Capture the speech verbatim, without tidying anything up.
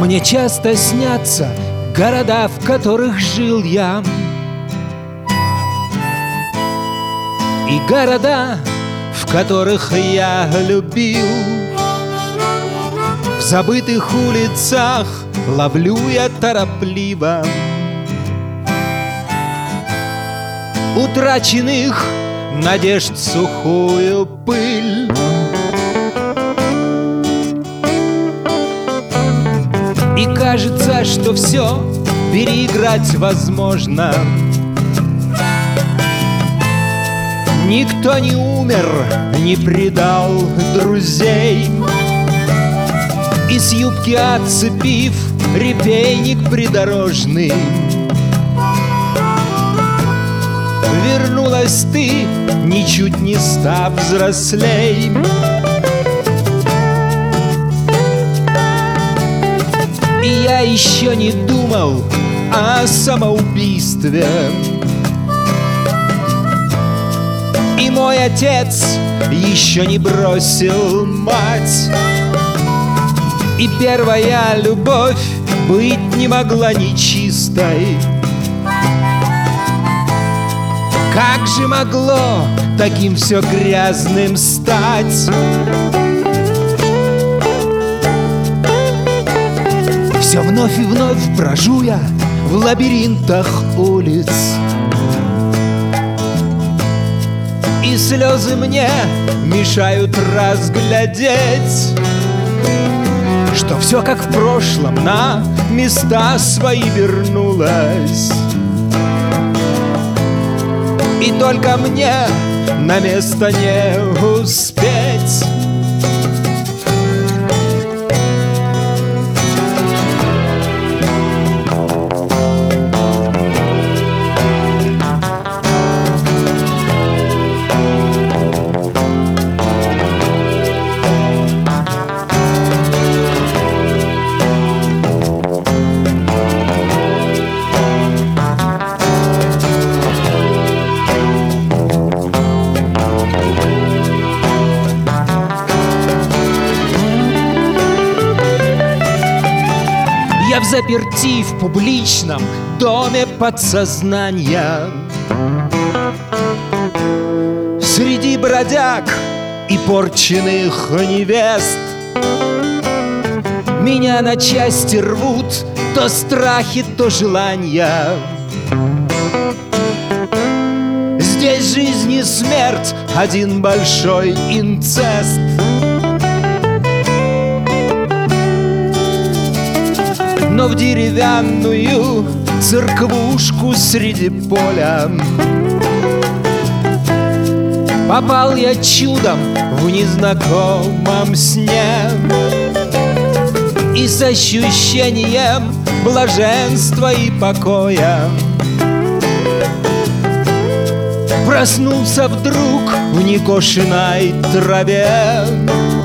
Мне часто снятся города, в которых жил я, и города, в которых я любил. В забытых улицах ловлю я торопливо утраченных надежд сухую пыль. И кажется, что все переиграть возможно. Никто не умер, не предал друзей. И с юбки отцепив репейник придорожный, вернулась ты, ничуть не став взрослей. И я еще не думал о самоубийстве. И мой отец еще не бросил мать. И первая любовь быть не могла нечистой. Как же могло таким все грязным стать? Все вновь и вновь брожу я в лабиринтах улиц, и слезы мне мешают разглядеть, что все как в прошлом на места свои вернулось. И только мне на место не успеть. Я взаперти в публичном доме подсознания, среди бродяг и порченных невест. Меня на части рвут то страхи, то желания. Здесь жизнь и смерть — один большой инцест. Но в деревянную церквушку среди поля попал я чудом в незнакомом сне, и с ощущением блаженства и покоя проснулся вдруг в некошенной траве.